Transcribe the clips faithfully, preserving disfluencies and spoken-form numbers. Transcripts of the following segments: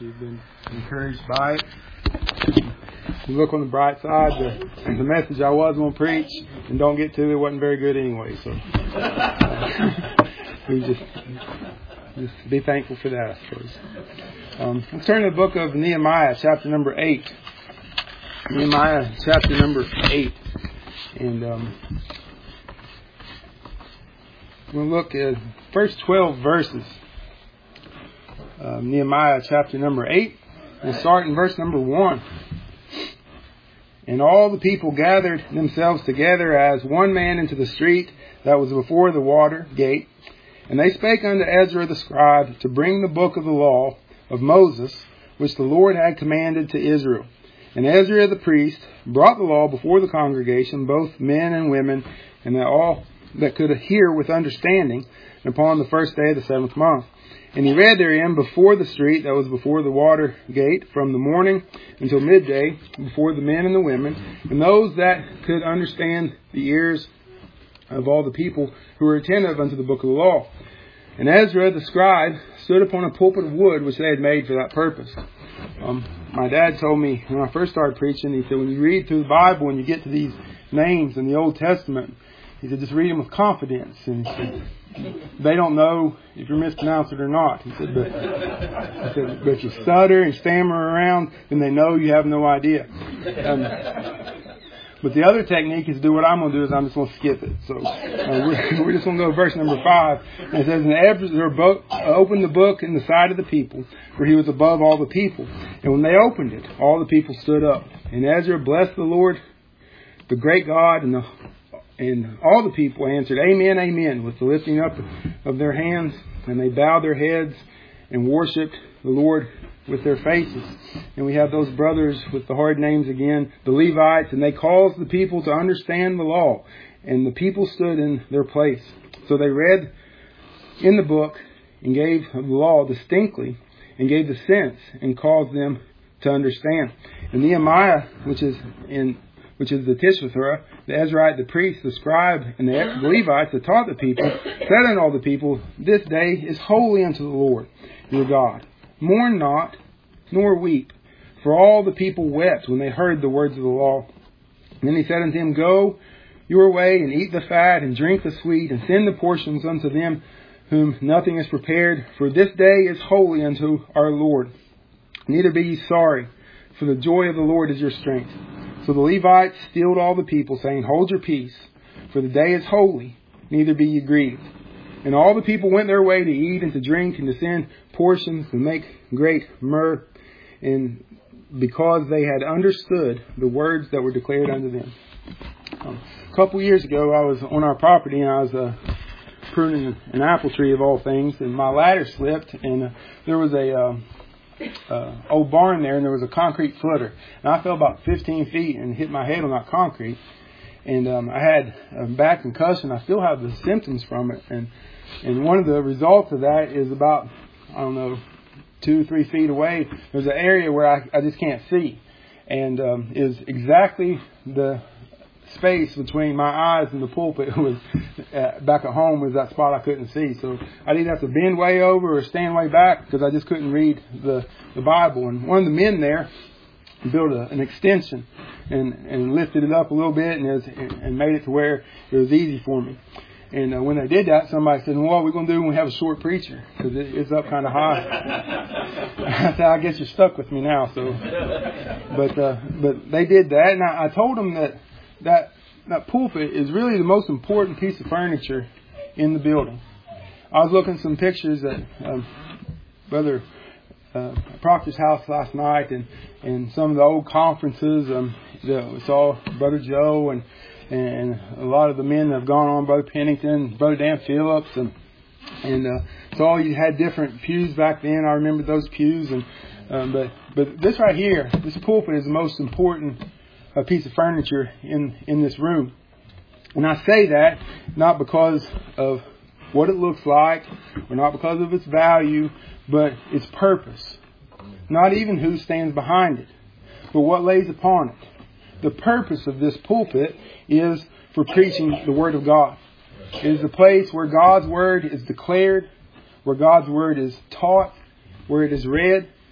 you've been encouraged by it. You look on the bright side, the, the message I was going to preach and don't get to it wasn't very good anyway. So uh, we just just be thankful for that, I suppose. Um, let's turn to the book of Nehemiah, chapter number eight. Nehemiah, chapter number eight, and um, we'll look at first twelve verses. Uh, Nehemiah chapter number eight. We'll start in verse number one. And all the people gathered themselves together as one man into the street that was before the water gate. And they spake unto Ezra the scribe to bring the book of the law of Moses, which the Lord had commanded to Israel. And Ezra the priest brought the law before the congregation, both men and women, and that all that could hear with understanding, upon the first day of the seventh month. And he read therein before the street that was before the water gate, from the morning until midday, before the men and the women, and those that could understand the ears of all the people who were attentive unto the book of the law. And Ezra the scribe stood upon a pulpit of wood which they had made for that purpose. Um, my dad told me when I first started preaching, he said, when you read through the Bible and you get to these names in the Old Testament, he said, just read them with confidence. And he said, they don't know if you're mispronouncing it or not. He said, but, he said, but if you stutter and stammer around, then they know you have no idea. Um, but the other technique is to do what I'm going to do is I'm just going to skip it. So uh, we're, we're just going to go to verse number five. And it says, and Ezra opened the book in the sight of the people, for he was above all the people. And when they opened it, all the people stood up. And Ezra blessed the Lord, the great God, and the And all the people answered, Amen, Amen, with the lifting up of their hands. And they bowed their heads and worshipped the Lord with their faces. And we have those brothers with the hard names again, the Levites, and they caused the people to understand the law. And the people stood in their place. So they read in the book and gave the law distinctly and gave the sense and caused them to understand. And Nehemiah, which is in which is the Tishvathra, the Ezraite, the priest, the scribe, and the Levites that taught the people, said unto all the people, this day is holy unto the Lord your God. Mourn not, nor weep. For all the people wept when they heard the words of the law. And then he said unto them, go your way, and eat the fat, and drink the sweet, and send the portions unto them whom nothing is prepared. For this day is holy unto our Lord. Neither be ye sorry, for the joy of the Lord is your strength. So the Levites stilled all the people, saying, hold your peace, for the day is holy, neither be ye grieved. And all the people went their way to eat and to drink and to send portions and make great myrrh, and because they had understood the words that were declared unto them. Um, a couple years ago, I was on our property and I was uh, pruning an apple tree of all things, and my ladder slipped, and uh, there was a... Uh, Uh, old barn there, and there was a concrete footer, and I fell about fifteen feet and hit my head on that concrete, and um, I had a back concussion. I still have the symptoms from it, and and one of the results of that is about, I don't know, two, three feet away, there's an area where I, I just can't see, and um, is exactly the space between my eyes and the pulpit was uh, back at home was that spot I couldn't see. So I'd either have to bend way over or stand way back because I just couldn't read the, the Bible. And one of the men there built a, an extension and, and lifted it up a little bit and, it was, and made it to where it was easy for me. And uh, when they did that, somebody said, well, what are we going to do when we have a short preacher? Because it, it's up kind of high. I said, I guess you're stuck with me now. So, But uh, but they did that, and I, I told them that That that pulpit is really the most important piece of furniture in the building. I was looking at some pictures at um, Brother uh, Proctor's house last night, and, and some of the old conferences. Um, that we saw Brother Joe and and a lot of the men that have gone on, Brother Pennington, Brother Dan Phillips, and and uh, so you had different pews back then. I remember those pews, and um, but but this right here, this pulpit is the most important a piece of furniture in, in this room. And I say that not because of what it looks like or not because of its value, but its purpose. Not even who stands behind it, but what lays upon it. The purpose of this pulpit is for preaching the Word of God. It is the place where God's Word is declared, where God's Word is taught, where it is read.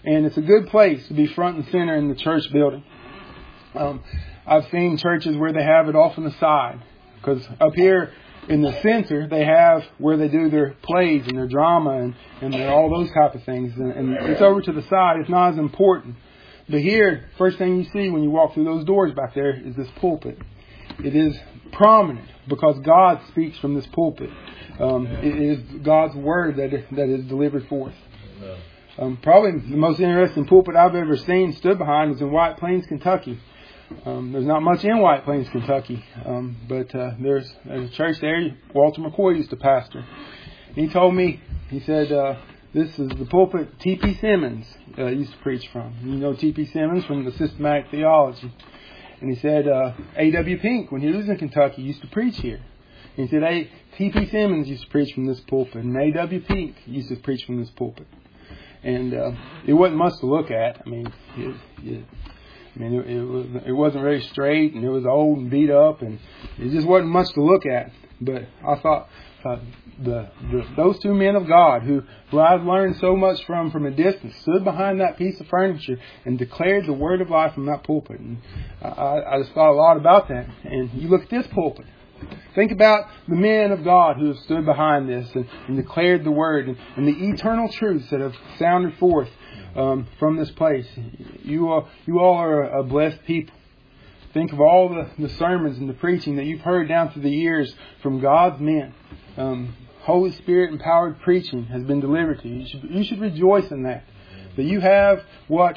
And it's a good place to be front and center in the church building. Um, I've seen churches where they have it off on the side. Because up here in the center, they have where they do their plays and their drama and, and their, all those type of things. And, and it's over to the side. It's not as important. But here, first thing you see when you walk through those doors back there is this pulpit. It is prominent because God speaks from this pulpit. Um, it is God's word that that is delivered forth. Um, probably the most interesting pulpit I've ever seen stood behind was in White Plains, Kentucky. Um, there's not much in White Plains, Kentucky, um, but uh, there's, there's a church there. Walter McCoy used to pastor. He told me, he said, uh, this is the pulpit T P Simmons uh, used to preach from. You know T P Simmons from the Systematic Theology. And he said uh, A W Pink, when he was in Kentucky, used to preach here. And he said hey, T P Simmons used to preach from this pulpit, and A W Pink used to preach from this pulpit. And uh, it wasn't much to look at. I mean, it, it, I mean, it, it was it wasn't very straight, and it was old and beat up, and it just wasn't much to look at. But I thought uh, the, the those two men of God, who who I've learned so much from from a distance, stood behind that piece of furniture and declared the word of life from that pulpit. And I, I just thought a lot about that. And you look at this pulpit. Think about the men of God who have stood behind this and, and declared the word and, and the eternal truths that have sounded forth um, from this place. You are, you all are a blessed people. Think of all the, the sermons and the preaching that you've heard down through the years from God's men. Um, Holy Spirit empowered preaching has been delivered to you. You should, you should rejoice in that. That you have what...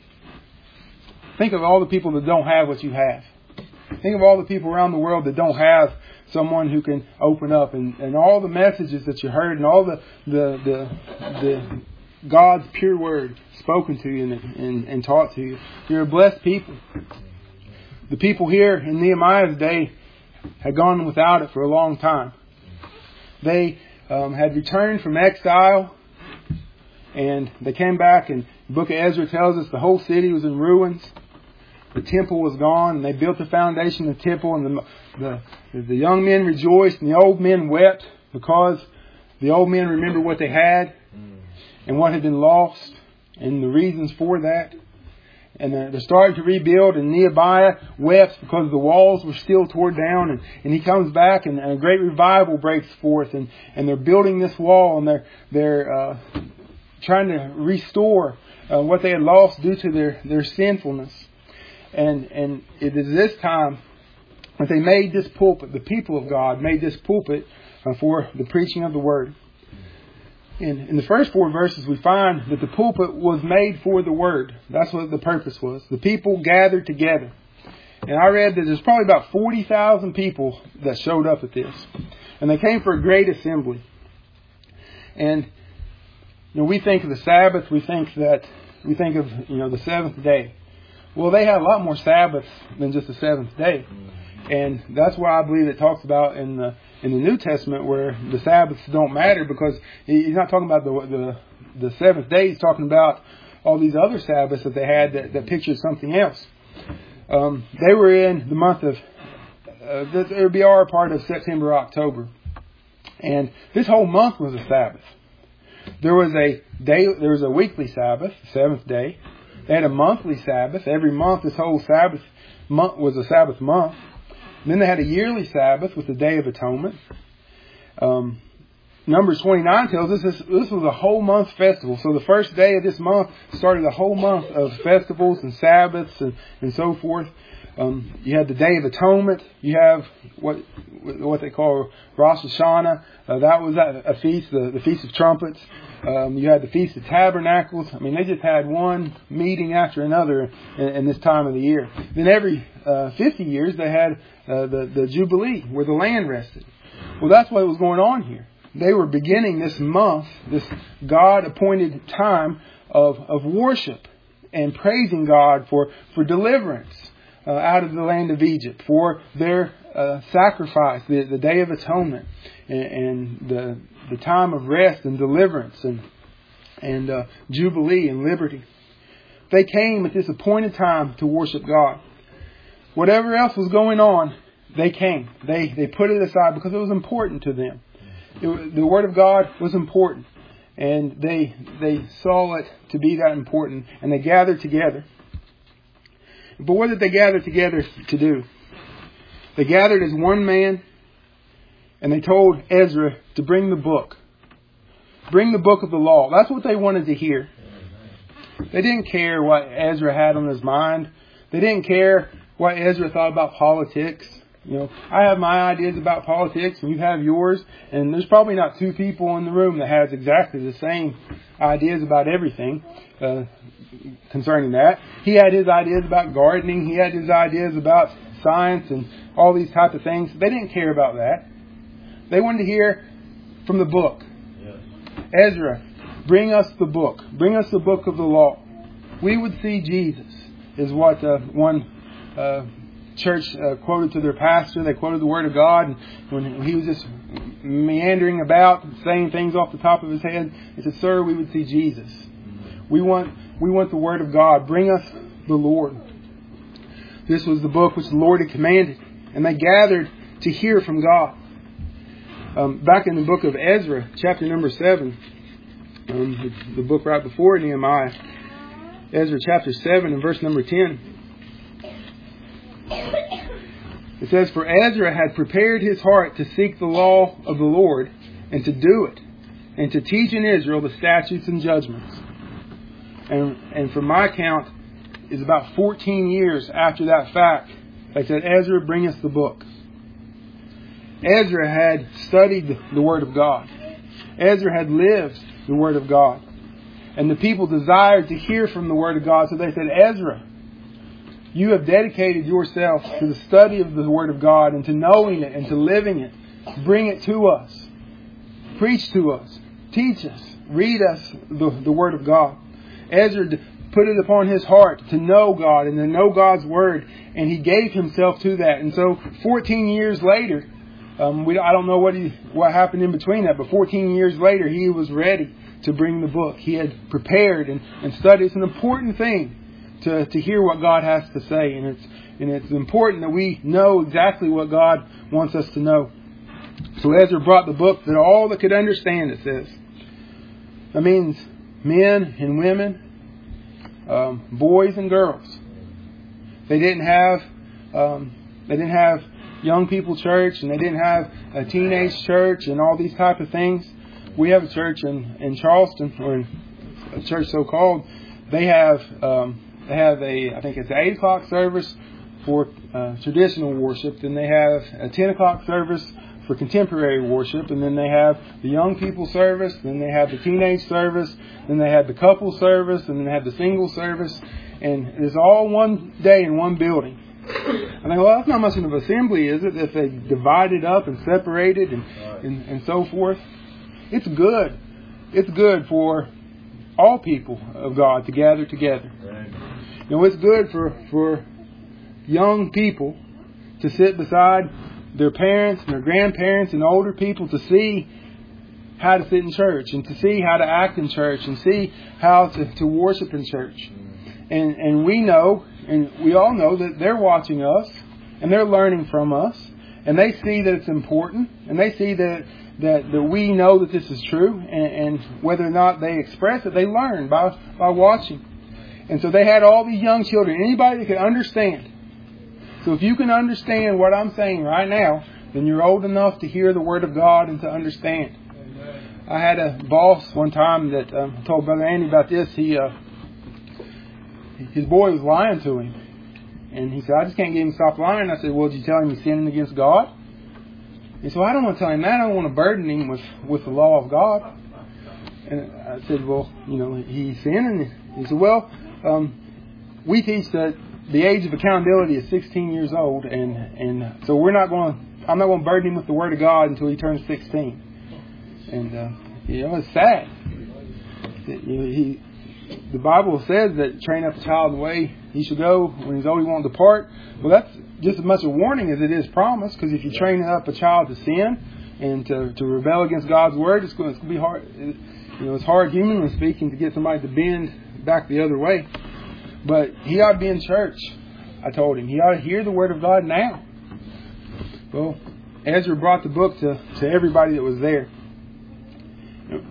Think of all the people that don't have what you have. Think of all the people around the world that don't have someone who can open up, and, and all the messages that you heard and all the the the, the God's pure word spoken to you and, and, and taught to you. You're a blessed people. The people here in Nehemiah's day had gone without it for a long time. They um, had returned from exile, and they came back, and the book of Ezra tells us the whole city was in ruins. The temple was gone, and they built the foundation of the temple, and the, the the young men rejoiced, and the old men wept, because the old men remembered what they had and what had been lost, and the reasons for that. And they're starting to rebuild, and Nehemiah wept because the walls were still torn down, and, and he comes back, and, and a great revival breaks forth, and, and they're building this wall, and they're they're uh, trying to restore uh, what they had lost due to their, their sinfulness. And and it is this time that they made this pulpit, the people of God made this pulpit uh, for the preaching of the Word. In, in the first four verses, we find that the pulpit was made for the Word. That's what the purpose was. The people gathered together. And I read that there's probably about forty thousand people that showed up at this. And they came for a great assembly. And you know, we think of the Sabbath, we think that we think of you know the seventh day. Well, they had a lot more Sabbaths than just the seventh day. And that's why I believe it talks about in the in the New Testament where the Sabbaths don't matter, because he's not talking about the the, the seventh day. He's talking about all these other Sabbaths that they had that, that pictured something else. Um, they were in the month of, uh, it would be our part of September, October. And this whole month was a Sabbath. There was a day, there was a weekly Sabbath, the seventh day. They had a monthly Sabbath. Every month, this whole Sabbath month was a Sabbath month. And then they had a yearly Sabbath with the Day of Atonement. Um, Numbers twenty-nine tells us this, this was a whole month festival. So the first day of this month started a whole month of festivals and Sabbaths and, and so forth. Um, you had the Day of Atonement. You have what what they call Rosh Hashanah. Uh, that was a, a feast, the, the Feast of Trumpets. Um, you had the Feast of Tabernacles. I mean, they just had one meeting after another in, in this time of the year. Then every uh, fifty years they had uh, the, the Jubilee where the land rested. Well, that's what was going on here. They were beginning this month, this God-appointed time of, of worship and praising God for, for deliverance uh, out of the land of Egypt, for their uh, sacrifice, the, the Day of Atonement, and, and the the time of rest and deliverance and and uh, jubilee and liberty. They came at this appointed time to worship God. Whatever else was going on, they came. They they put it aside because it was important to them. It, the Word of God was important. And they they saw it to be that important, and they gathered together. But what did they gather together to do? They gathered as one man, and they told Ezra to bring the book. Bring the book of the law. That's what they wanted to hear. They didn't care what Ezra had on his mind. They didn't care what Ezra thought about politics. You know, I have my ideas about politics and you have yours, and there's probably not two people in the room that has exactly the same ideas about everything uh, concerning that. He had his ideas about gardening. He had his ideas about science and all these type of things. They didn't care about that. They wanted to hear from the book. Yes. Ezra, bring us the book. Bring us the book of the law. We would see Jesus, is what uh, one uh, church uh, quoted to their pastor. They quoted the Word of God, and when he was just meandering about, saying things off the top of his head, he said, "Sir, we would see Jesus. We want we want the Word of God. Bring us the Lord." This was the book which the Lord had commanded, and they gathered to hear from God. Um, back in the book of Ezra, chapter number seven, um, the book right before Nehemiah, Ezra chapter seven and verse number ten. It says, "For Ezra had prepared his heart to seek the law of the Lord, and to do it, and to teach in Israel the statutes and judgments." And, and from my count, is about fourteen years after that fact, they said, "Ezra, bring us the book." Ezra had studied the Word of God. Ezra had lived the Word of God. And the people desired to hear from the Word of God, so they said, "Ezra, you have dedicated yourself to the study of the Word of God and to knowing it and to living it. Bring it to us. Preach to us. Teach us. Read us the, the Word of God." Ezra put it upon his heart to know God and to know God's Word, and he gave himself to that. And so fourteen years later, um, we, I don't know what he, what happened in between that, but fourteen years later, he was ready to bring the book. He had prepared and, and studied. It's an important thing to, to hear what God has to say, and it's and it's important that we know exactly what God wants us to know. So Ezra brought the book that all that could understand, it says. That means men and women, um, boys and girls. They didn't have um, they didn't have young people church, and they didn't have a teenage church and all these type of things. We have a church in, in Charleston, or a church so called. They have um, they have a I think it's an eight o'clock service for uh, traditional worship. Then they have a ten o'clock service for contemporary worship, and then they have the young people service, then they have the teenage service, then they have the couple service, and then they have the single service, and it's all one day in one building. I think, well, that's not much of an assembly, is it? If they divide it up and separate it and, and, and so forth. It's good. It's good for all people of God to gather together. You know, it's good for, for young people to sit beside their parents and their grandparents and older people to see how to sit in church and to see how to act in church and see how to, to worship in church. And and we know, and we all know that they're watching us and they're learning from us, and they see that it's important, and they see that that, that we know that this is true, and, and whether or not they express it, they learn by by watching. And so they had all these young children, anybody that could understand. So if you can understand what I'm saying right now, then you're old enough to hear the Word of God and to understand. Amen. I had a boss one time that um, I told Brother Andy about this. He, uh, his boy was lying to him. And he said, "I just can't get him to stop lying." I said, "Well, did you tell him he's sinning against God?" He said, "Well, I don't want to tell him that. I don't want to burden him with, with the law of God." And I said, "Well, you know, he's sinning." He said, "Well, um, we teach that the age of accountability is sixteen years old, and, and so we're not going to, I'm not going to burden him with the Word of God until he turns sixteen. And, uh, you know, it's sad. It, you know, he, the Bible says that train up a child in the way he should go. When he's old, he won't depart. Well, that's just as much a warning as it is promise, because if you train up a child to sin and to, to rebel against God's Word, it's going, it's going to be hard. It, you know, it's hard, humanly speaking, to get somebody to bend back the other way. But he ought to be in church, I told him. He ought to hear the Word of God now. Well, Ezra brought the book to, to everybody that was there.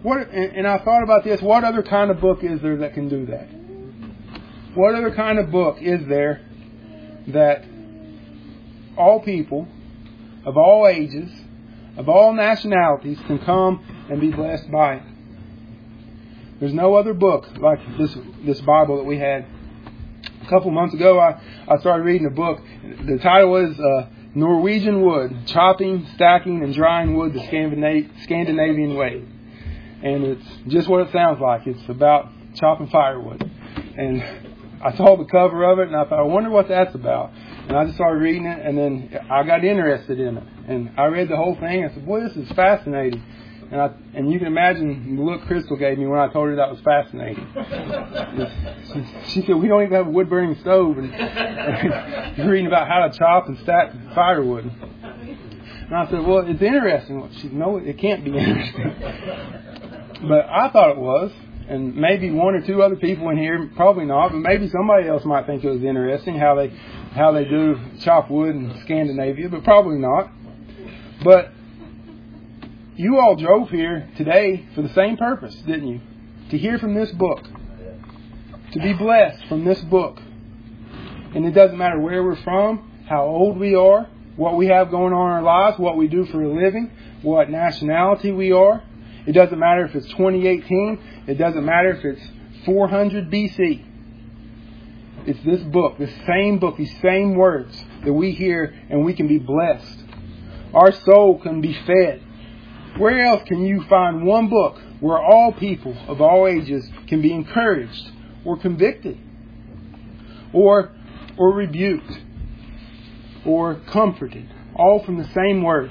What? And, and I thought about this. What other kind of book is there that can do that? What other kind of book is there that all people of all ages, of all nationalities, can come and be blessed by it? There's no other book like this this Bible that we had. A couple months ago, I, I started reading a book. The title is uh, Norwegian Wood, Chopping, Stacking, and Drying Wood the Scandinav- Scandinavian Way. And it's just what it sounds like. It's about chopping firewood. And I saw the cover of it, and I thought, I wonder what that's about. And I just started reading it, and then I got interested in it. And I read the whole thing. I said, boy, this is fascinating. And I, and you can imagine the look Crystal gave me when I told her that was fascinating. She said, we don't even have a wood-burning stove. And, and you're reading about how to chop and stack firewood. And I said, well, it's interesting. She said, no, it can't be interesting. But I thought it was. And maybe one or two other people in here, probably not, but maybe somebody else might think it was interesting how they how they do chop wood in Scandinavia, but probably not. But you all drove here today for the same purpose, didn't you? To hear from this book. To be blessed from this book. And it doesn't matter where we're from, how old we are, what we have going on in our lives, what we do for a living, what nationality we are. It doesn't matter if it's twenty eighteen. It doesn't matter if it's four hundred B C. It's this book, this same book, these same words that we hear, and we can be blessed. Our soul can be fed. Where else can you find one book where all people of all ages can be encouraged or convicted or or rebuked or comforted, all from the same word?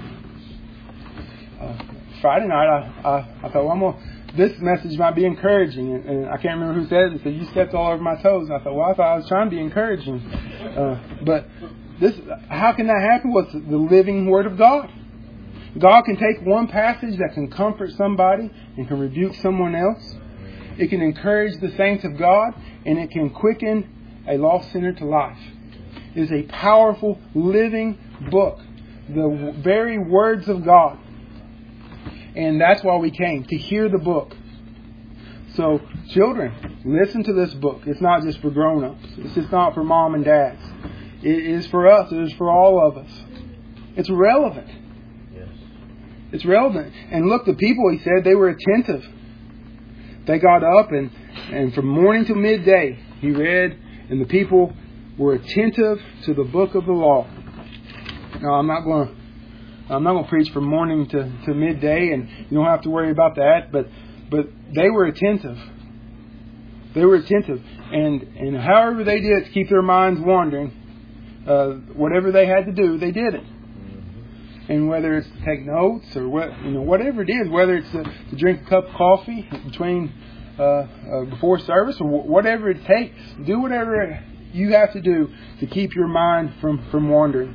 Uh, Friday night, I, I, I thought, well, I'm gonna, this message might be encouraging. And, and I can't remember who said it. They said, you stepped all over my toes. And I thought, well, I thought I was trying to be encouraging. Uh, but this, how can that happen? Well, it's the living Word of God. God can take one passage that can comfort somebody and can rebuke someone else. It can encourage the saints of God, and it can quicken a lost sinner to life. It is a powerful, living book. The very words of God. And that's why we came, to hear the book. So, children, listen to this book. It's not just for grown-ups. It's just not for mom and dads. It is for us. It is for all of us. It's relevant. Yes. It's relevant. And look, the people, he said, they were attentive. They got up and, and from morning to midday, he read, and the people were attentive to the book of the law. Now, I'm not going to I'm not going to preach from morning to, to midday, and you don't have to worry about that. But but they were attentive. They were attentive, and and however they did to keep their minds wandering, uh, whatever they had to do, they did it. And whether it's to take notes or what you know, whatever it is, whether it's to, to drink a cup of coffee between uh, uh, before service or whatever it takes, do whatever you have to do to keep your mind from from wandering.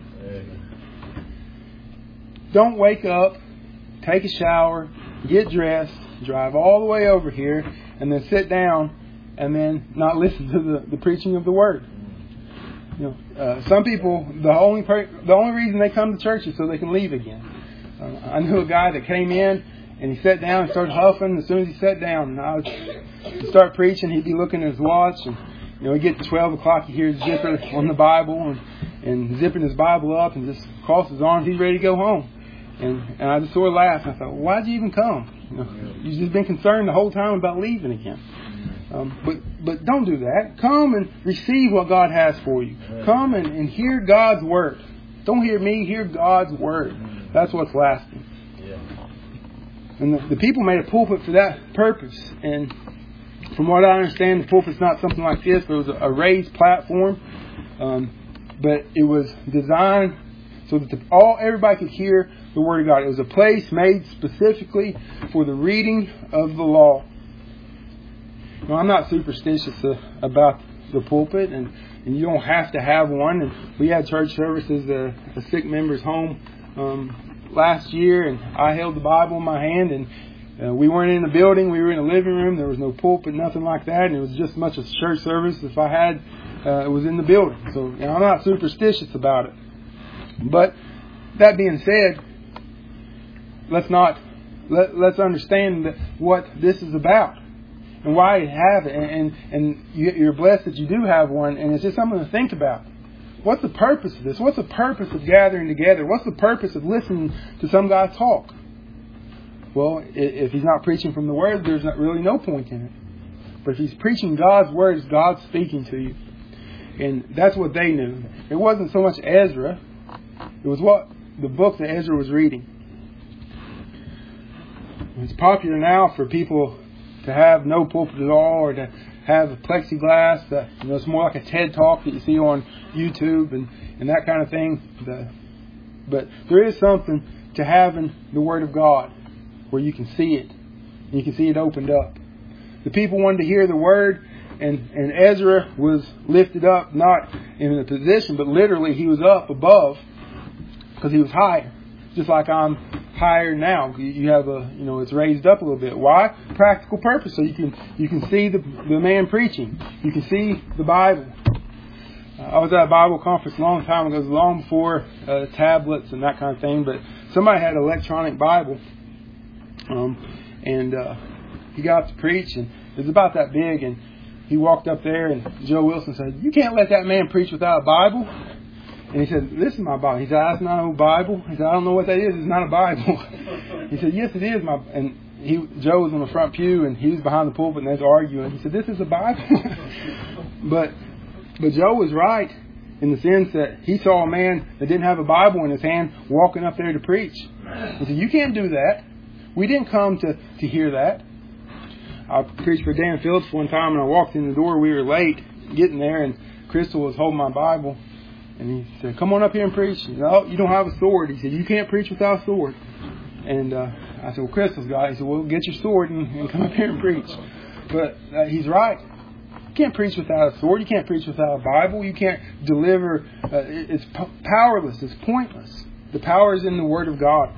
Don't wake up, take a shower, get dressed, drive all the way over here, and then sit down and then not listen to the, the preaching of the Word. You know, uh, some people, the only per- the only reason they come to church is so they can leave again. Uh, I knew a guy that came in and he sat down and started huffing. As soon as he sat down, and I would he'd start preaching, he'd be looking at his watch, and you know, he'd get to twelve o'clock, he hears zipper on the Bible and, and zipping his Bible up and just cross his arms. He's ready to go home. And, and I just sort of laughed. I thought, well, why'd you even come? You know, you've just been concerned the whole time about leaving again. Um, but but don't do that. Come and receive what God has for you. Come and, and hear God's Word. Don't hear me, hear God's Word. That's what's lasting. And the, the people made a pulpit for that purpose. And from what I understand, the pulpit's not something like this. It was a, a raised platform. Um, but it was designed so that the, all everybody could hear the Word of God. It was a place made specifically for the reading of the law. Now, I'm not superstitious uh, about the pulpit, and, and you don't have to have one. And we had church services at a sick member's home um, last year, and I held the Bible in my hand, and uh, we weren't in the building. We were in a living room. There was no pulpit, nothing like that, and it was just as much a church service if I had uh, it was in the building. So you know, I'm not superstitious about it. But that being said, let's not let, let's understand what this is about and why you have it. And, and, and you're blessed that you do have one. And it's just something to think about. What's the purpose of this? What's the purpose of gathering together? What's the purpose of listening to some guy talk? Well, if he's not preaching from the Word, there's not really no point in it. But if he's preaching God's Word, it's God speaking to you. And that's what they knew. It wasn't so much Ezra. It was what the book that Ezra was reading. It's popular now for people to have no pulpit at all, or to have a plexiglass. That, you know, it's more like a TED Talk that you see on YouTube and, and that kind of thing. The, but there is something to having the Word of God where you can see it. And you can see it opened up. The people wanted to hear the Word, and, and Ezra was lifted up, not in a position, but literally he was up above because he was higher. Just like I'm higher now. You have a, you know, it's raised up a little bit. Why? Practical purpose. So you can you can see the the man preaching. You can see the Bible. Uh, I was at a Bible conference a long time ago. It was long before uh, tablets and that kind of thing. But somebody had an electronic Bible, um, and uh, he got to preach, and it was about that big. And he walked up there, and Joe Wilson said, "You can't let that man preach without a Bible." And he said, "This is my Bible." He said, "That's not a Bible." He said, "I don't know what that is. It's not a Bible." He said, "Yes, it is my." And he, Joe was on the front pew, and he was behind the pulpit, and they was arguing. He said, "This is a Bible." but, but Joe was right in the sense that he saw a man that didn't have a Bible in his hand walking up there to preach. He said, "You can't do that. We didn't come to, to hear that." I preached for Dan Phillips one time, and I walked in the door. We were late getting there, and Crystal was holding my Bible. And he said, "Come on up here and preach." He said, "Oh, you don't have a sword." He said, "You can't preach without a sword." And uh, I said, "Well, Crystal's got it." He said, "Well, get your sword and, and come up here and preach." But uh, he's right. You can't preach without a sword. You can't preach without a Bible. You can't deliver. Uh, it's p- powerless. It's pointless. The power is in the Word of God.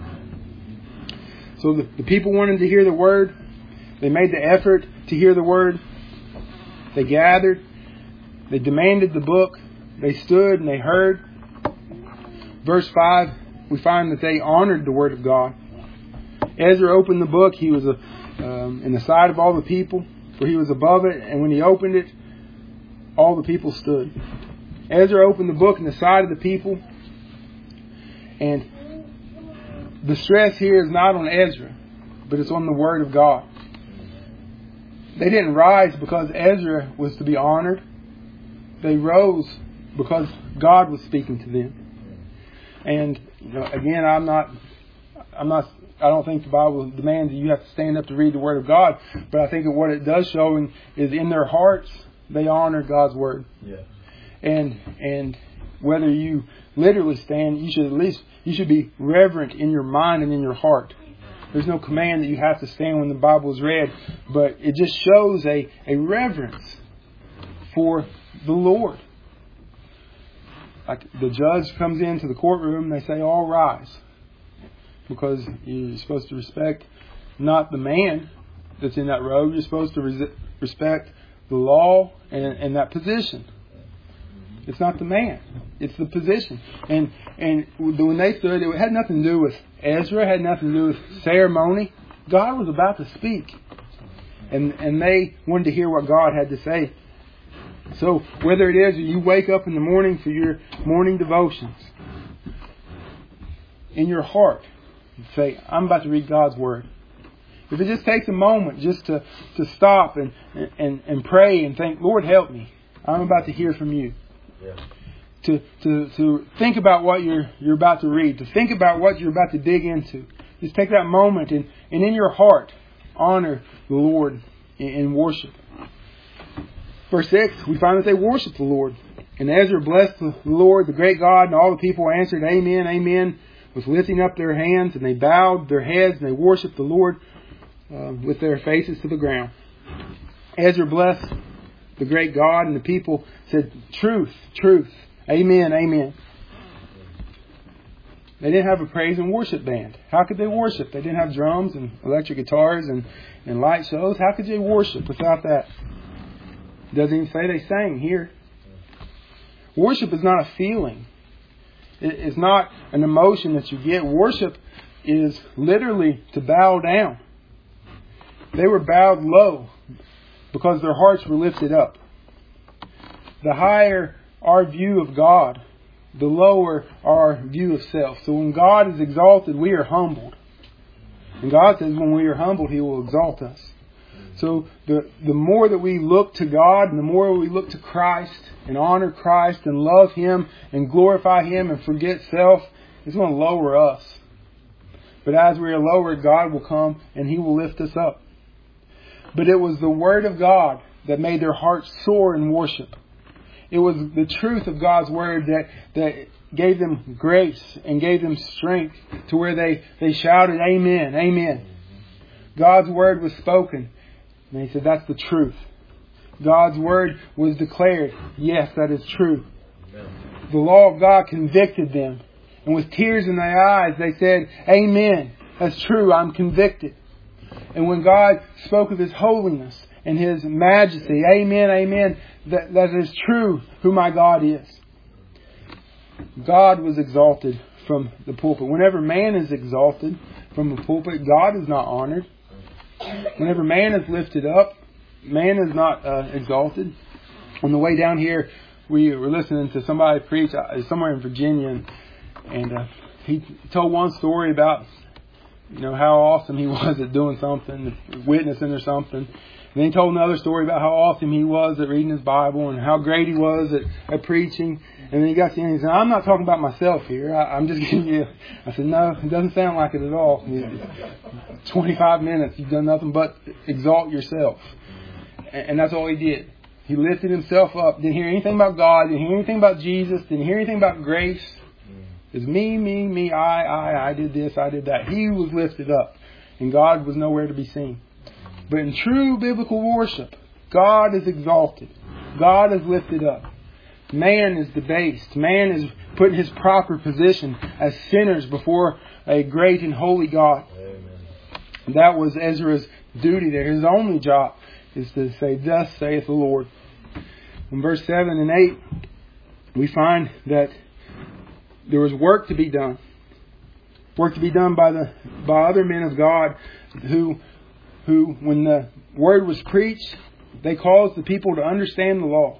So the, the people wanted to hear the Word. They made the effort to hear the Word. They gathered. They demanded the book. They stood and they heard. Verse five, we find that they honored the Word of God. Ezra opened the book. He was a, um, in the sight of all the people, for he was above it. And when he opened it, all the people stood. Ezra opened the book in the sight of the people. And the stress here is not on Ezra, but it's on the Word of God. They didn't rise because Ezra was to be honored. They rose because God was speaking to them. And you know, again, I'm not, I'm not, I don't think the Bible demands that you have to stand up to read the Word of God. But I think that what it does show is in their hearts they honor God's Word. Yeah. And and whether you literally stand, you should at least you should be reverent in your mind and in your heart. There's no command that you have to stand when the Bible is read, but it just shows a, a reverence for the Lord. Like the judge comes into the courtroom, they say, "All rise," because you're supposed to respect not the man that's in that robe. You're supposed to res- respect the law and, and that position. It's not the man; it's the position. And and when they stood, it had nothing to do with Ezra. It had nothing to do with ceremony. God was about to speak, and and they wanted to hear what God had to say. So whether it is you wake up in the morning for your morning devotions, in your heart, you say, "I'm about to read God's Word." If it just takes a moment just to, to stop and, and, and pray and think, "Lord, help me. I'm about to hear from you." Yeah. To, to to think about what you're you're about to read, to think about what you're about to dig into. Just take that moment and, and in your heart honor the Lord in, in worship. Verse six, we find that they worshiped the Lord. And Ezra blessed the Lord, the great God, and all the people answered, "Amen, amen," with lifting up their hands, and they bowed their heads, and they worshiped the Lord uh, with their faces to the ground. Ezra blessed the great God, and the people said, "Truth, truth, amen, amen." They didn't have a praise and worship band. How could they worship? They didn't have drums and electric guitars and, and light shows. How could they worship without that? It doesn't even say they sang here. Worship is not a feeling. It's not an emotion that you get. Worship is literally to bow down. They were bowed low because their hearts were lifted up. The higher our view of God, the lower our view of self. So when God is exalted, we are humbled. And God says when we are humbled, He will exalt us. So the, the more that we look to God and the more we look to Christ and honor Christ and love Him and glorify Him and forget self, it's going to lower us. But as we are lowered, God will come and He will lift us up. But it was the Word of God that made their hearts soar in worship. It was the truth of God's Word that, that gave them grace and gave them strength to where they, they shouted, Amen, Amen. God's Word was spoken. And they said, that's the truth. God's Word was declared. Yes, that is true. The law of God convicted them. And with tears in their eyes, they said, Amen. That's true. I'm convicted. And when God spoke of His holiness and His majesty, Amen, Amen, that, that is true who my God is. God was exalted from the pulpit. Whenever man is exalted from the pulpit, God is not honored. Whenever man is lifted up, man is not uh, exalted. On the way down here, we were listening to somebody preach uh, somewhere in Virginia, and, and uh, he told one story about, you know, how awesome he was at doing something, witnessing or something. And then he told another story about how awesome he was at reading his Bible and how great he was at, at preaching. And then he got to the end and he said, I'm not talking about myself here. I, I'm just giving you... I said, no, it doesn't sound like it at all. twenty-five minutes, you've done nothing but exalt yourself. And, and that's all he did. He lifted himself up. Didn't hear anything about God. Didn't hear anything about Jesus. Didn't hear anything about grace. It was me, me, me, I, I, I did this, I did that. He was lifted up. And God was nowhere to be seen. But in true biblical worship, God is exalted. God is lifted up. Man is debased. Man is put in his proper position as sinners before a great and holy God. Amen. That was Ezra's duty there. His only job is to say, thus saith the Lord. In verse seven and eight, we find that there was work to be done. Work to be done by the by other men of God who who, when the word was preached, they caused the people to understand the law.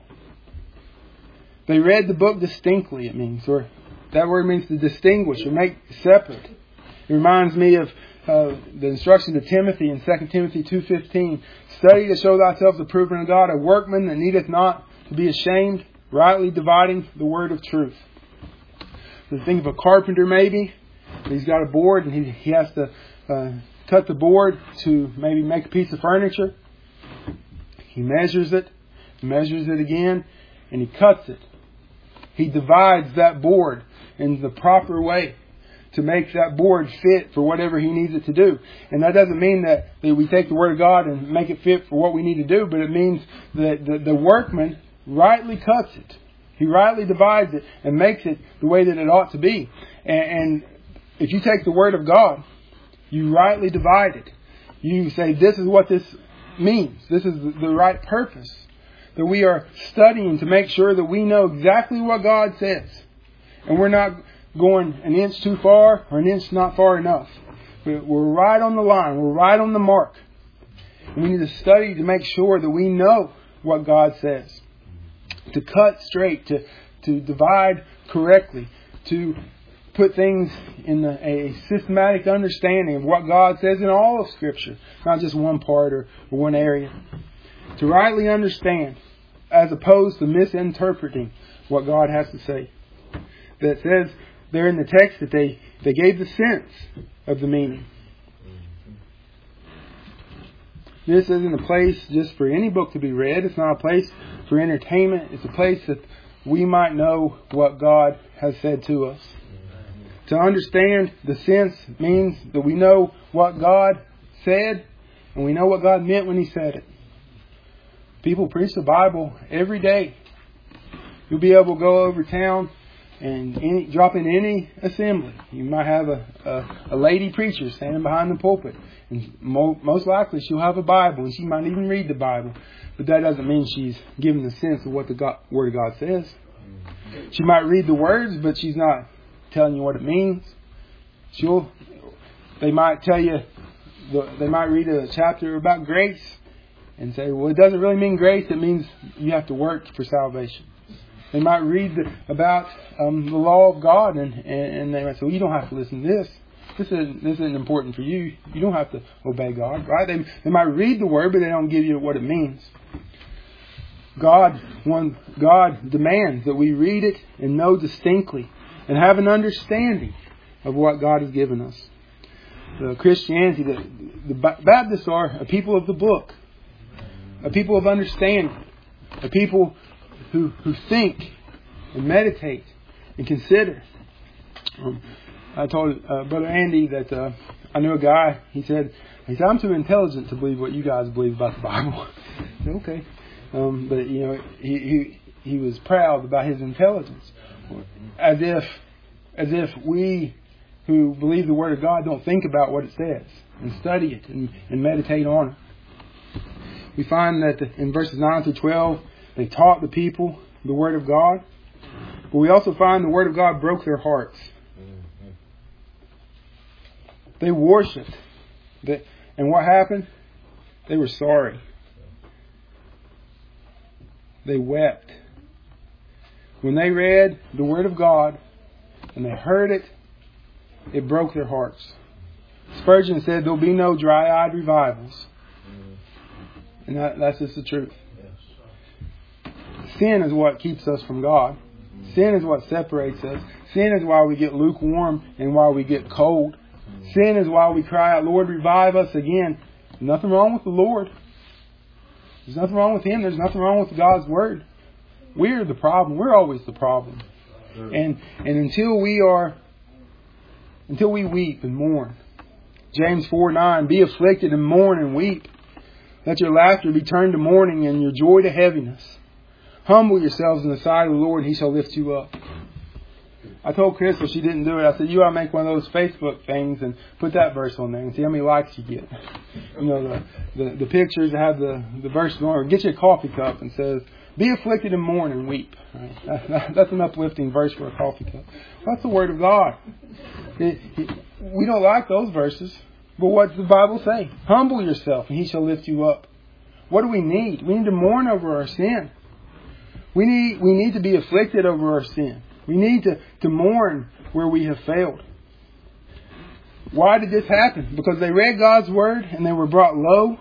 They read the book distinctly, it means. Or that word means to distinguish or make separate. It reminds me of uh, the instruction to Timothy in Second Timothy two fifteen. Study to show thyself approved unto God, a workman that needeth not to be ashamed, rightly dividing the word of truth. So think of a carpenter maybe. He's got a board and he, he has to uh, cut the board to maybe make a piece of furniture. He measures it, measures it again, and he cuts it. He divides that board in the proper way to make that board fit for whatever he needs it to do. And that doesn't mean that, that we take the Word of God and make it fit for what we need to do, but it means that the, the workman rightly cuts it. He rightly divides it and makes it the way that it ought to be. And, and if you take the Word of God, you rightly divide it. You say, this is what this means. This is the right purpose. That we are studying to make sure that we know exactly what God says. And we're not going an inch too far or an inch not far enough. We're right on the line. We're right on the mark. And we need to study to make sure that we know what God says. To cut straight, to, to divide correctly, to put things in a, a systematic understanding of what God says in all of Scripture, not just one part or, or one area. To rightly understand, as opposed to misinterpreting what God has to say. That says there in the text that they, they gave the sense of the meaning. This isn't a place just for any book to be read. It's not a place for entertainment. It's a place that we might know what God has said to us. To understand the sense means that we know what God said and we know what God meant when He said it. People preach the Bible every day. You'll be able to go over town and any, drop in any assembly. You might have a, a, a lady preacher standing behind the pulpit. And mo- most likely she'll have a Bible and she might even read the Bible. But that doesn't mean she's giving the sense of what the God, Word of God says. She might read the words, but she's not telling you what it means. She'll They might tell you, they might read a chapter about grace and say, well, it doesn't really mean grace. It means you have to work for salvation. They might read the, about um, the law of God, and, and, and they might say, well, you don't have to listen to this. This isn't, this isn't important for you. You don't have to obey God, right? They, they might read the Word, but they don't give you what it means. God, one, God demands that we read it and know distinctly and have an understanding of what God has given us. The Christianity, the, the Baptists are a people of the book, a people of understanding, a people who, who think and meditate and consider. Um, I told uh, Brother Andy that uh, I knew a guy. He said, "He said I'm too intelligent to believe what you guys believe about the Bible." I said, okay, um, but you know, he, he he was proud about his intelligence, as if as if we who believe the Word of God don't think about what it says and study it and, and meditate on it. We find that in verses nine through twelve, they taught the people the Word of God, but we also find the Word of God broke their hearts. They worshipped. They, and what happened? They were sorry. They wept. When they read the Word of God and they heard it, it broke their hearts. Spurgeon said there'll be no dry-eyed revivals. And that, that's just the truth. Sin is what keeps us from God. Sin is what separates us. Sin is why we get lukewarm and why we get cold. Sin is why we cry out, Lord, revive us again. There's nothing wrong with the Lord. There's nothing wrong with Him. There's nothing wrong with God's Word. We're the problem. We're always the problem. And and until we are, until we weep and mourn. James four nine, be afflicted and mourn and weep. Let your laughter be turned to mourning and your joy to heaviness. Humble yourselves in the sight of the Lord, and He shall lift you up. I told Crystal, she didn't do it. I said, you ought to make one of those Facebook things and put that verse on there and see how many likes you get. You know, the the, the pictures that have the, the verse on, or get you a coffee cup and says, be afflicted and mourn and weep. Right? That, that, that's an uplifting verse for a coffee cup. That's the Word of God. It, it, we don't like those verses, but what does the Bible say? Humble yourself and He shall lift you up. What do we need? We need to mourn over our sin. We need we need to be afflicted over our sin. We need to, to mourn where we have failed. Why did this happen? Because they read God's Word and they were brought low.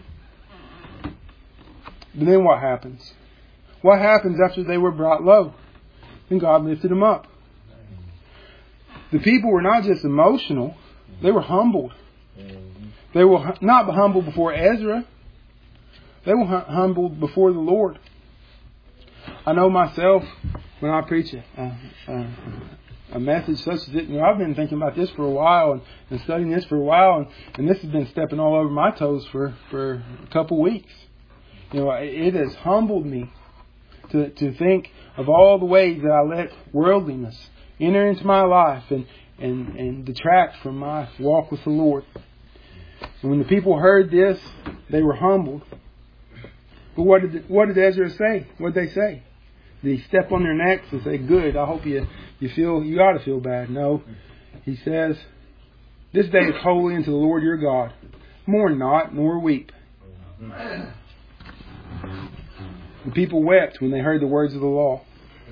But then what happens? What happens after they were brought low? Then God lifted them up. The people were not just emotional. They were humbled. They were not humbled before Ezra. They were humbled before the Lord. I know myself, when I preach a, a, a message such as this, you know, I've been thinking about this for a while and, and studying this for a while, and, and this has been stepping all over my toes for, for a couple weeks. You know, it has humbled me to, to think of all the ways that I let worldliness enter into my life and, and, and detract from my walk with the Lord. And when the people heard this, they were humbled. But what did what did Ezra say? What did they say? Did he step on their necks and say, good, I hope you, you feel, you ought to feel bad? No. He says, this day is holy unto the Lord your God. Mourn not, nor weep. The people wept when they heard the words of the law.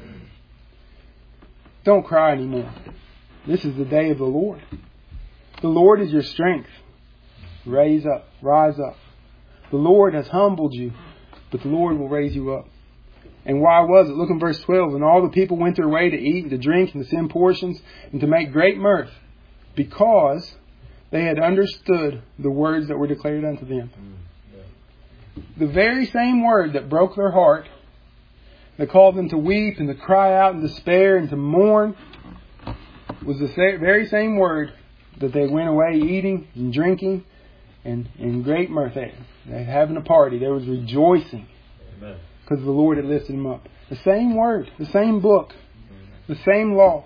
Don't cry anymore. This is the day of the Lord. The Lord is your strength. Raise up, rise up. The Lord has humbled you, but the Lord will raise you up. And why was it? Look in verse twelve. And all the people went their way to eat and to drink and to send portions and to make great mirth, because they had understood the words that were declared unto them. The very same word that broke their heart, that called them to weep and to cry out in despair and to mourn, was the very same word that they went away eating and drinking and in great mirth. They were having a party. They was rejoicing. Amen. Because the Lord had lifted them up. The same word, the same book, the same law.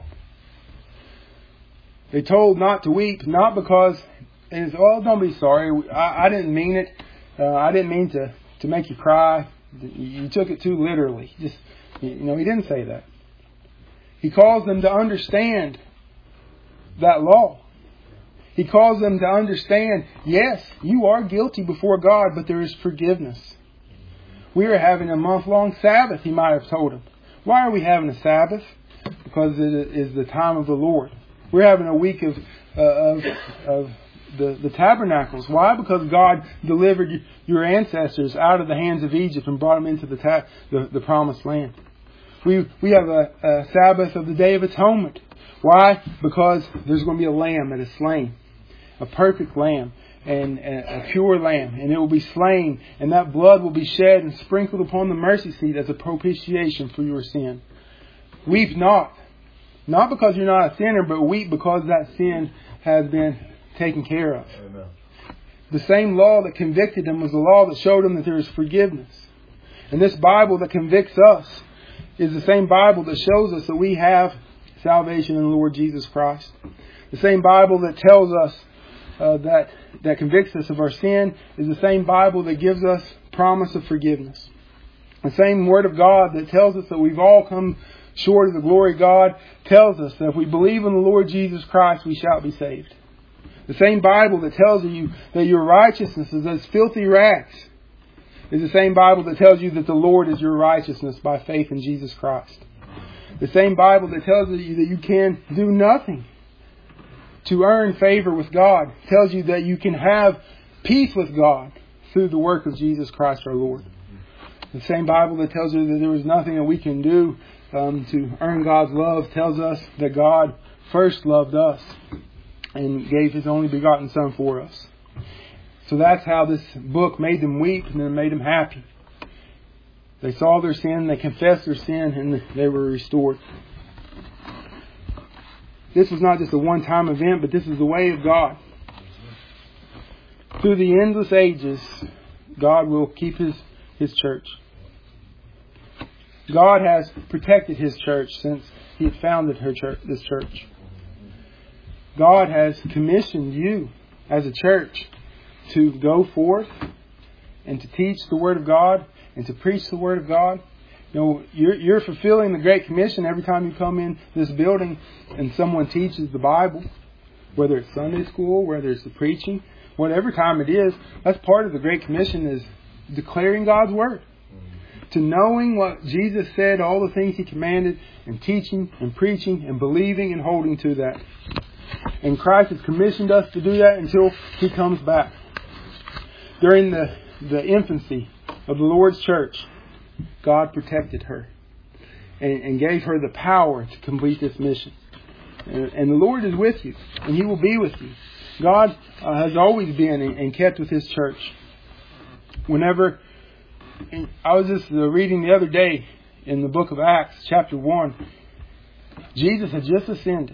They told not to weep, not because it's, oh, don't be sorry. I, I didn't mean it. Uh, I didn't mean to, to make you cry. You took it too literally. Just, you know, he didn't say that. He calls them to understand that law. He calls them to understand, yes, you are guilty before God, but there is forgiveness. We are having a month-long Sabbath, he might have told them. Why are we having a Sabbath? Because it is the time of the Lord. We're having a week of uh, of, of the, the tabernacles. Why? Because God delivered your ancestors out of the hands of Egypt and brought them into the ta- the, the promised land. We we have a, a Sabbath of the Day of Atonement. Why? Because there's going to be a lamb that is slain. A perfect lamb and a pure lamb. And it will be slain. And that blood will be shed and sprinkled upon the mercy seat as a propitiation for your sin. Weep not. Not because you're not a sinner, but weep because that sin has been taken care of. Amen. The same law that convicted them was the law that showed them that there is forgiveness. And this Bible that convicts us is the same Bible that shows us that we have salvation in the Lord Jesus Christ. The same Bible that tells us uh, that that convicts us of our sin is the same Bible that gives us promise of forgiveness. The same Word of God that tells us that we've all come short of the glory of God tells us that if we believe in the Lord Jesus Christ, we shall be saved. The same Bible that tells you that your righteousness is as filthy rags is the same Bible that tells you that the Lord is your righteousness by faith in Jesus Christ. The same Bible that tells you that you can do nothing to earn favor with God tells you that you can have peace with God through the work of Jesus Christ our Lord. The same Bible that tells you that there is nothing that we can do um, to earn God's love tells us that God first loved us and gave His only begotten Son for us. So that's how this book made them weep and then made them happy. They saw their sin, they confessed their sin, and they were restored. This was not just a one-time event, but this is the way of God. Through the endless ages, God will keep His, His church. God has protected His church since He had founded her church, this church. God has commissioned you as a church to go forth and to teach the Word of God and to preach the Word of God. You know, you're, you're fulfilling the Great Commission every time you come in this building and someone teaches the Bible, whether it's Sunday school, whether it's the preaching, whatever time it is. That's part of the Great Commission, is declaring God's Word. To knowing what Jesus said, all the things He commanded, and teaching and preaching and believing and holding to that. And Christ has commissioned us to do that until He comes back. During the, the infancy of the Lord's church, God protected her and, and gave her the power to complete this mission. And, and the Lord is with you, and He will be with you. God uh, has always been and, and kept with His church. Whenever I was just uh, reading the other day in the book of Acts, chapter one, Jesus had just ascended,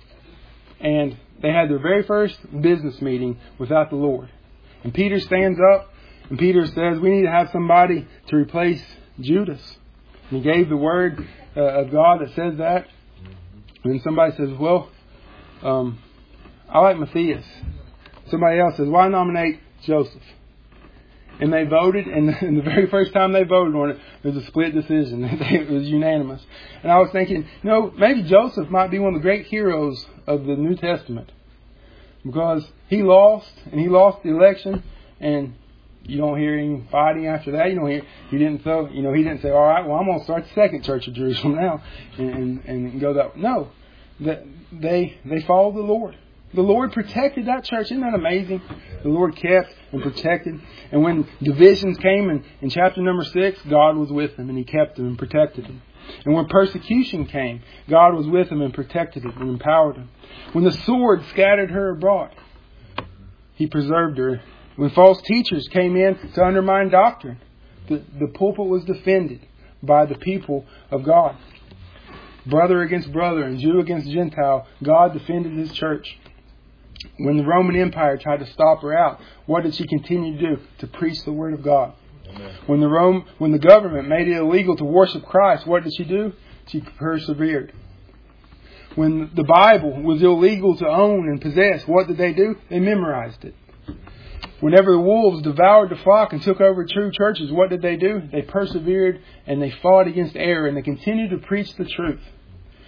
and they had their very first business meeting without the Lord. And Peter stands up, and Peter says, we need to have somebody to replace Judas. And he gave the word uh, of God that says that. And then somebody says, well, um, I like Matthias. Somebody else says, why nominate Joseph? And they voted, and the very first time they voted on it, it was a split decision. It was unanimous. And I was thinking, you know, maybe Joseph might be one of the great heroes of the New Testament. Because he lost, and he lost the election, and you don't hear any fighting after that. You don't hear, he didn't throw, you know, he didn't say, all right, well, I'm going to start the second church of Jerusalem now, and, and, and go that way. No, that they, they followed the Lord. The Lord protected that church. Isn't that amazing? The Lord kept and protected. And when divisions came in, in chapter number six, God was with them, and He kept them and protected them. And when persecution came, God was with them and protected them and empowered them. When the sword scattered her abroad, He preserved her. When false teachers came in to undermine doctrine, the, the pulpit was defended by the people of God. Brother against brother and Jew against Gentile, God defended His church. When the Roman Empire tried to stop her out, what did she continue to do? To preach the Word of God. Amen. When the Rome, when the government made it illegal to worship Christ, what did she do? She persevered. When the Bible was illegal to own and possess, what did they do? They memorized it. Whenever the wolves devoured the flock and took over true churches, what did they do? They persevered and they fought against error and they continued to preach the truth.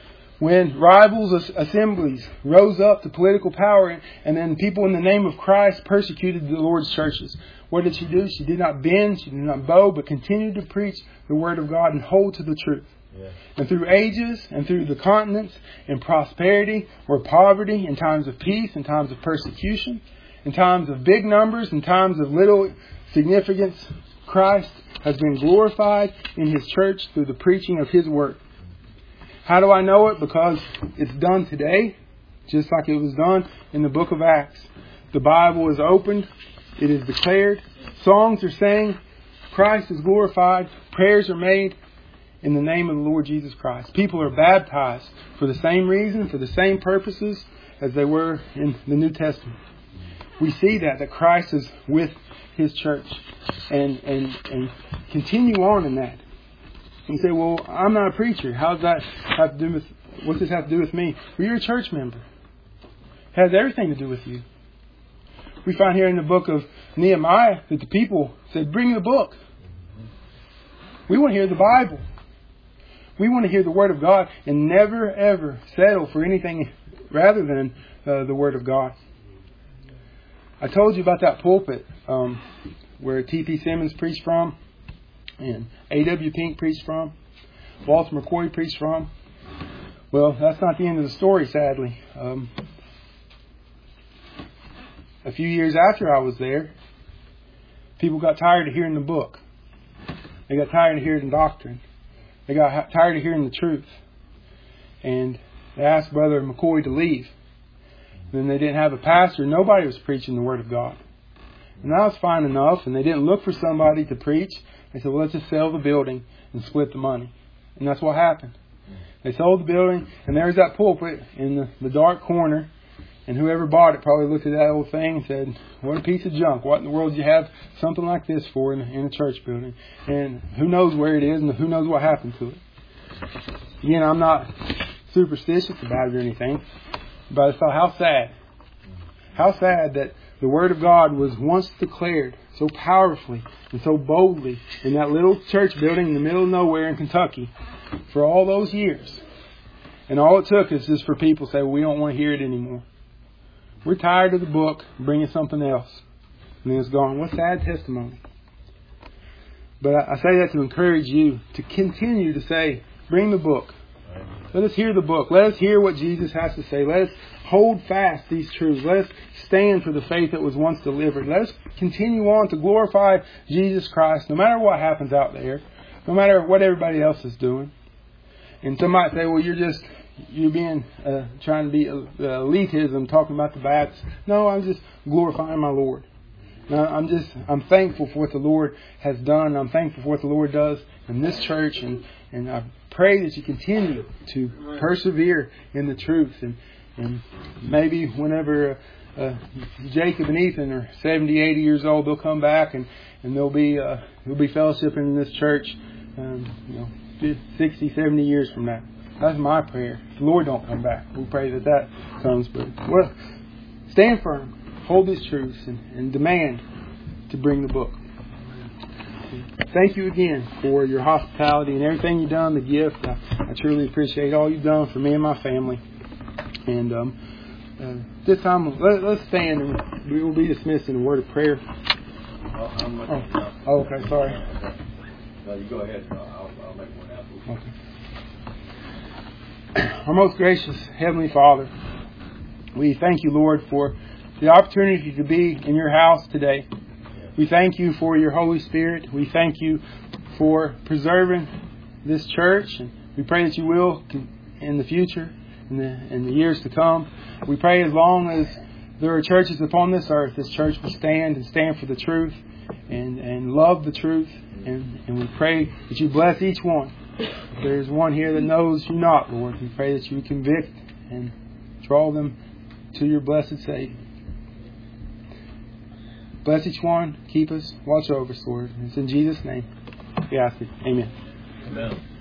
When rivals assemblies rose up to political power, and then people in the name of Christ persecuted the Lord's churches, what did she do? She did not bend, she did not bow, but continued to preach the Word of God and hold to the truth. Yeah. And through ages and through the continents, in prosperity or poverty, in times of peace, in times of persecution, in times of big numbers, in times of little significance, Christ has been glorified in His church through the preaching of His Word. How do I know it? Because it's done today, just like it was done in the book of Acts. The Bible is opened. It is declared. Songs are sang. Christ is glorified. Prayers are made in the name of the Lord Jesus Christ. People are baptized for the same reason, for the same purposes as they were in the New Testament. We see that, that Christ is with His church. And, and, and continue on in that. You say, well, I'm not a preacher. How does that have to do with, what does this have to do with me? Well, you're a church member. It has everything to do with you. We find here in the book of Nehemiah that the people said, bring the book. We want to hear the Bible. We want to hear the Word of God and never, ever settle for anything rather than uh, the Word of God. I told you about that pulpit um, where T P Simmons preached from. And A W Pink preached from. Walter McCoy preached from. Well, that's not the end of the story, sadly. Um, a few years after I was there, people got tired of hearing the book. They got tired of hearing doctrine. They got tired of hearing the truth. And they asked Brother McCoy to leave. And then they didn't have a pastor. Nobody was preaching the Word of God. And that was fine enough. And they didn't look for somebody to preach. They said, well, let's just sell the building and split the money. And that's what happened. They sold the building, and there's that pulpit in the, the dark corner. And whoever bought it probably looked at that old thing and said, what a piece of junk. What in the world do you have something like this for in, in a church building? And who knows where it is and who knows what happened to it. Again, I'm not superstitious about it or anything. But I thought, how sad. How sad that the Word of God was once declared so powerfully and so boldly in that little church building in the middle of nowhere in Kentucky for all those years. And all it took is just for people to say, well, we don't want to hear it anymore. We're tired of the book, bringing something else. And then it's gone. What sad testimony. But I say that to encourage you to continue to say, bring the book. Let us hear the book. Let us hear what Jesus has to say. Let us hold fast these truths. Let us stand for the faith that was once delivered. Let us continue on to glorify Jesus Christ no matter what happens out there. No matter what everybody else is doing. And some might say, well, you're just, you're being, uh, trying to be uh, elitism, talking about the Baptists. No, I'm just glorifying my Lord. Now, I'm just, I'm thankful for what the Lord has done. I'm thankful for what the Lord does in this church. And, and I pray that you continue to persevere in the truth. And, and maybe whenever uh, uh, Jacob and Ethan are seventy, eighty years old, they'll come back and, and they'll be, uh, they'll be fellowshipping in this church, um, you know, sixty, seventy years from now. That's my prayer. If the Lord don't come back, we pray that that comes. But well, stand firm. Hold these truths and, and demand to bring the book. Thank you again for your hospitality and everything you've done, the gift. I, I truly appreciate all you've done for me and my family. And um, uh, this time, let, let's stand and we will be dismissed in a word of prayer. Oh, I'm oh. oh okay, sorry. Okay. No, you go ahead. I'll, I'll make one out. Okay. Our most gracious Heavenly Father, we thank you, Lord, for the opportunity to be in your house today. We thank you for your Holy Spirit. We thank you for preserving this church. And we pray that you will in the future, in the, in the years to come. We pray as long as there are churches upon this earth, this church will stand and stand for the truth and, and love the truth. And, and we pray that you bless each one. If there's one here that knows you not, Lord, we pray that you convict and draw them to your blessed Savior. Bless each one. Keep us. Watch over us, Lord. It's in Jesus' name we ask it. Amen. Amen.